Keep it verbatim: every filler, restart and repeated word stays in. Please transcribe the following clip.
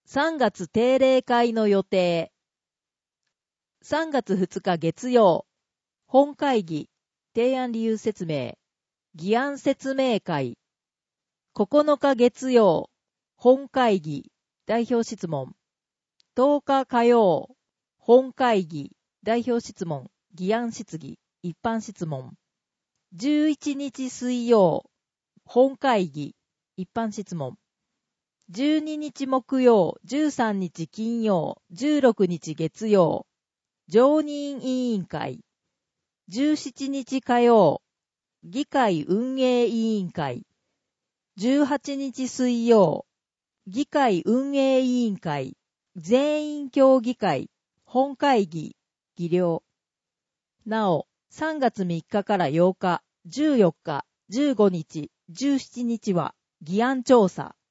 さんがつ定例会の予定。さんがつふつか月曜、本会議、提案理由説明、議案説明会。ここのか月曜、本会議、代表質問。とおか火曜、本会議、代表質問、議案質疑、一般質問。じゅういちにち水曜、本会議、一般質問。じゅうににち木曜、じゅうさんにち金曜、じゅうろくにち月曜、常任委員会。じゅうしちにち火曜、議会運営委員会。じゅうはちにち水曜、議会運営委員会、全員協議会、本会議、議了。なお、さんがつみっかからようか、じゅうよっか、じゅうごにち、じゅうしちにちは議案調査。